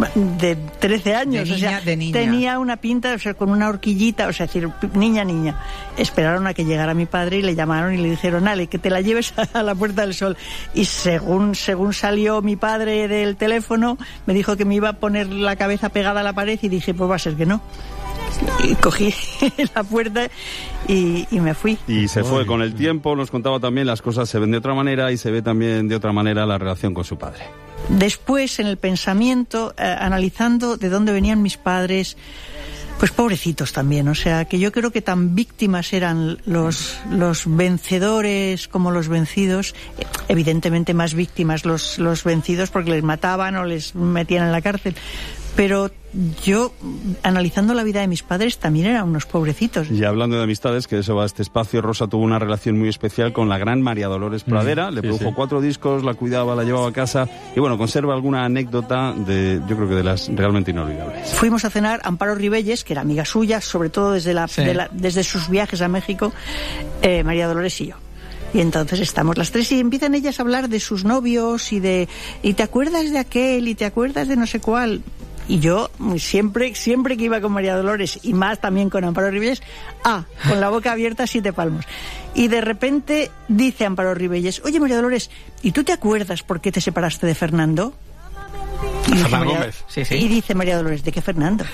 de 13 años, de niña. Tenía una pinta, con una horquillita, decir, niña. Esperaron a que llegara mi padre y le llamaron y le dijeron, Ale, que te la lleves a la Puerta del Sol. Y según salió mi padre del teléfono, me dijo que me iba a poner la cabeza pegada a la pared y dije, pues va a ser que no. Y cogí la puerta y me fui. Y se fue con el tiempo, nos contaba también, las cosas se ven de otra manera y se ve también de otra manera la relación con su padre. Después, en el pensamiento, analizando de dónde venían mis padres, pues pobrecitos también, que yo creo que tan víctimas eran los vencedores como los vencidos, evidentemente más víctimas los vencidos porque les mataban o les metían en la cárcel. Pero yo, analizando la vida de mis padres, también eran unos pobrecitos. Y hablando de amistades, que de eso va este espacio, Rosa tuvo una relación muy especial con la gran María Dolores Pradera. Le produjo 4 discos, la cuidaba, la llevaba a casa. Y bueno, conserva alguna anécdota yo creo que de las realmente inolvidables. Fuimos a cenar Amparo Ribelles, que era amiga suya, sobre todo desde sus viajes a México, María Dolores y yo. Y entonces estamos las tres y empiezan ellas a hablar de sus novios y te acuerdas de aquel y te acuerdas de no sé cuál. Y yo siempre que iba con María Dolores y más también con Amparo Ribelles, con la boca abierta 7 palmos. Y de repente dice Amparo Ribelles, oye María Dolores, ¿y tú te acuerdas por qué te separaste de Fernando? Fernando Gómez. Sí. Y dice María Dolores, ¿de qué Fernando?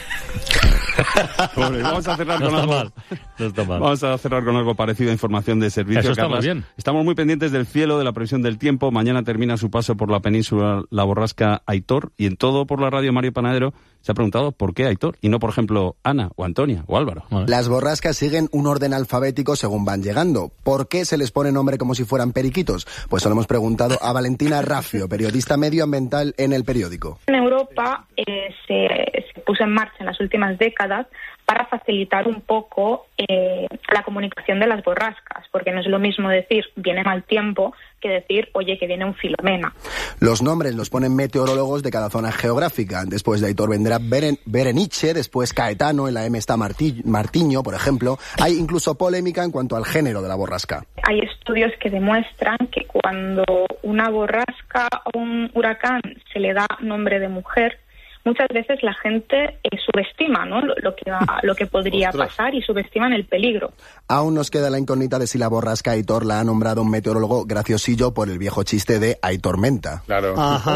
Pobre, vamos a cerrar con algo. No está mal. Vamos a cerrar con algo parecido a información de servicio. Eso está Carlas. muy bien. Estamos muy pendientes del cielo, de la previsión del tiempo. Mañana termina su paso por la península La Borrasca Aitor, y en Todo por la Radio Mario Panadero se ha preguntado por qué Aitor y no, por ejemplo, Ana o Antonia o Álvaro. Las borrascas siguen un orden alfabético según van llegando. ¿Por qué se les pone nombre como si fueran periquitos? Pues se lo hemos preguntado a Valentina Raffio, periodista medioambiental en El Periódico. En Europa se puso en marcha en las últimas décadas para facilitar un poco la comunicación de las borrascas, porque no es lo mismo decir viene mal tiempo que decir, oye, que viene un Filomena. Los nombres los ponen meteorólogos de cada zona geográfica. Después de Aitor vendrá Berenice, después Caetano, en la M está Martiño, por ejemplo. Hay incluso polémica en cuanto al género de la borrasca. Hay estudios que demuestran que cuando una borrasca o un huracán se le da nombre de mujer, muchas veces la gente subestima, ¿no?, lo que podría pasar y subestiman el peligro. Aún nos queda la incógnita de si la borrasca Aitor la ha nombrado un meteorólogo graciosillo por el viejo chiste de Hay tormenta. Claro.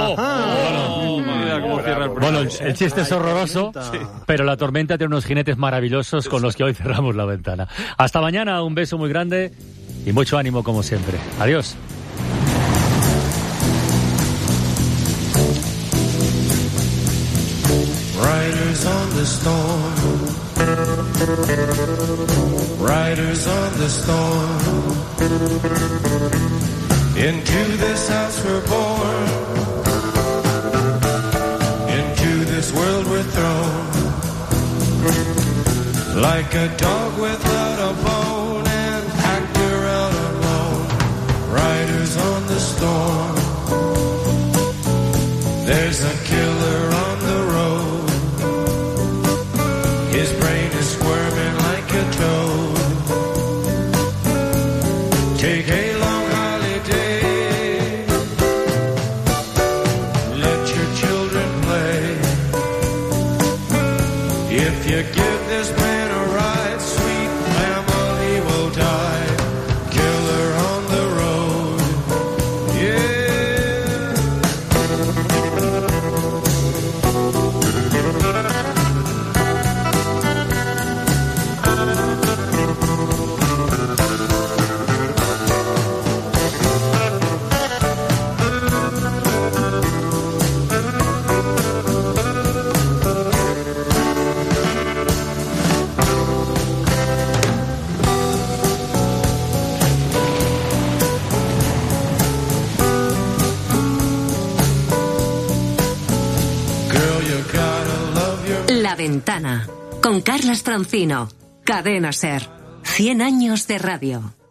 Bueno, el chiste es horroroso, pero la tormenta tiene unos jinetes maravillosos con los que hoy cerramos la ventana. Hasta mañana, un beso muy grande y mucho ánimo como siempre. Adiós. Riders on the storm, riders on the storm, into this house we're born, into this world we're thrown, like a dog without a bone and packed around alone, riders on the storm, there's a killer on the road. His brain is squirming like a toad. Take a long holiday. Let your children play. If you give this man a ride, sweet family will die. Killer on the road. Yeah. La Ventana, con Carlas Trancino. Cadena SER. 100 años de radio.